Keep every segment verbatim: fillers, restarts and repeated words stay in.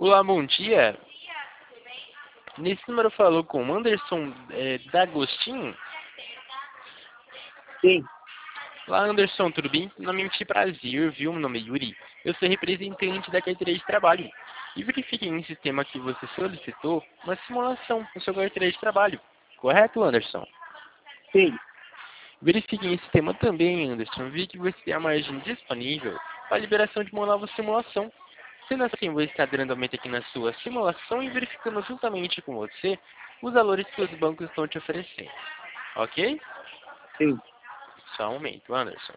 Olá, bom dia. Nesse número falou com o Anderson é, D'Agostinho. Sim, Olá, Anderson, tudo bem? Novamente prazer, viu? Meu nome é Yuri. Eu sou representante da carteira de trabalho. E verifiquei no sistema que você solicitou uma simulação no seu carteira de trabalho. Correto, Anderson? sim. Verifiquei em sistema também, Anderson. Vi que você tem a margem disponível para a liberação de uma nova simulação. Sendo assim, vou estar dando aumento aqui na sua simulação e verificando juntamente com você os valores que os bancos estão te oferecendo. Ok? Sim. Só um momento, Anderson.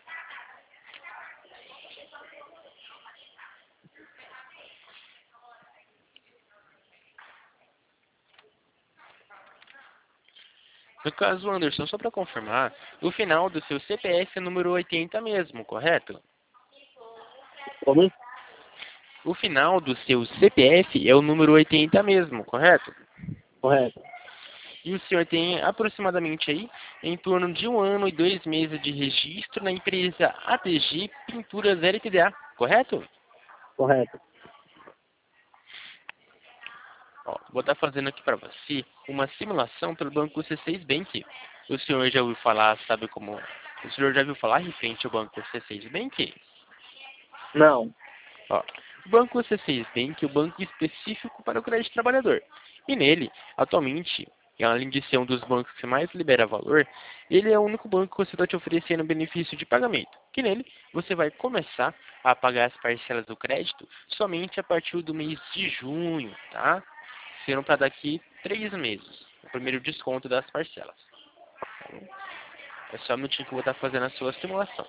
No caso, Anderson, só para confirmar, o final do seu C P F é número oitenta mesmo, correto? Como? O final do seu C P F é o número oitenta mesmo, correto? Correto. E o senhor tem aproximadamente aí em torno de um ano e dois meses de registro na empresa A T G Pinturas L T D A, correto? Correto. Ó, vou estar fazendo aqui para você uma simulação pelo banco C seis Bank. O senhor já ouviu falar, sabe como... O senhor já ouviu falar referente ao banco C seis Bank? Não. Ó, o banco C seis Bank é o banco específico para o crédito trabalhador. E nele, atualmente, além de ser um dos bancos que mais libera valor, ele é o único banco que você está te oferecendo benefício de pagamento. Que nele, você vai começar a pagar as parcelas do crédito somente a partir do mês de junho, tá? Sendo para daqui três meses, o primeiro desconto das parcelas. É só um minutinho que eu vou estar fazendo a sua simulação.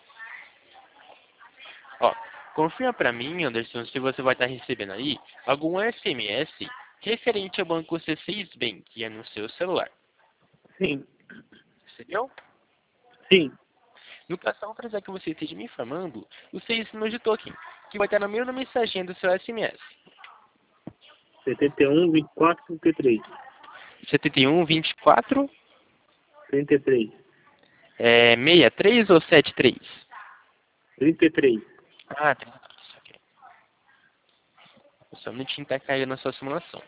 Ó, confirma para mim, Anderson, se você vai estar recebendo aí algum S M S referente ao banco C seis Bank, que é no seu celular. Sim. Recebeu? Sim. No caso, só para que você esteja me informando, os seis números de token, que vai estar na mesma mensagem do seu S M S. setenta e um, vinte e quatro, trinta e três. setenta e um, vinte e quatro, trinta e três. é, sessenta e três ou setenta e três? trinta e três. Ah, trinta e três, ok. Só um minutinho que tá caindo na sua simulação.